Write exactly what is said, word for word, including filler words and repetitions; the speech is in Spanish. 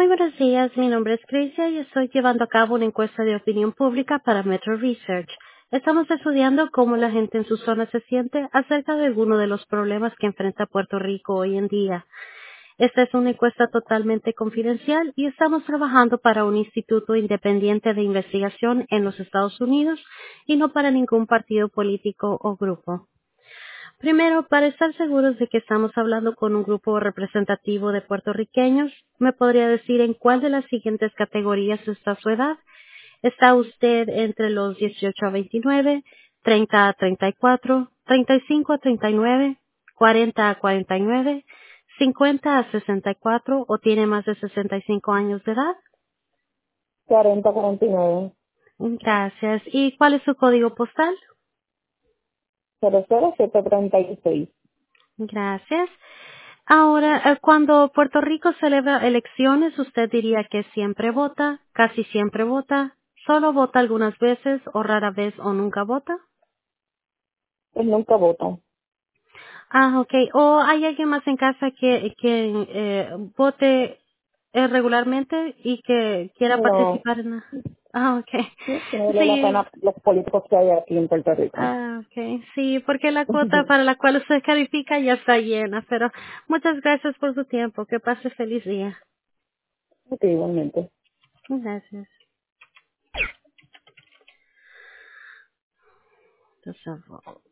Muy buenos días, mi nombre es Crisia y estoy llevando a cabo una encuesta de opinión pública para Metro Research. Estamos estudiando cómo la gente en su zona se siente acerca de alguno de los problemas que enfrenta Puerto Rico hoy en día. Esta es una encuesta totalmente confidencial y estamos trabajando para un instituto independiente de investigación en los Estados Unidos y no para ningún partido político o grupo. Primero, para estar seguros de que estamos hablando con un grupo representativo de puertorriqueños, ¿me podría decir en cuál de las siguientes categorías está su edad? ¿Está usted entre los dieciocho a veintinueve, treinta a treinta y cuatro, treinta y cinco a treinta y nueve, cuarenta a cuarenta y nueve, cincuenta a sesenta y cuatro o tiene más de sesenta y cinco años de edad? cuarenta cuarenta y nueve Gracias. ¿Y cuál es su código postal? cero cero siete treinta y seis. Gracias. Ahora, eh, cuando Puerto Rico celebra elecciones, ¿usted diría que siempre vota, casi siempre vota, solo vota algunas veces o rara vez o nunca vota? Pues nunca votan. Ah, ok. ¿O hay alguien más en casa que, que eh, vote eh, regularmente y que quiera No, participar en la... Ah, ok. no no vale la Sí, pena los políticos que hay aquí en Puerto Rico. ah, ok. Sí, porque la cuota para la cual usted califica ya está llena, pero muchas gracias por su tiempo. Que pase feliz día. Ok, igualmente. Gracias. That's a vote.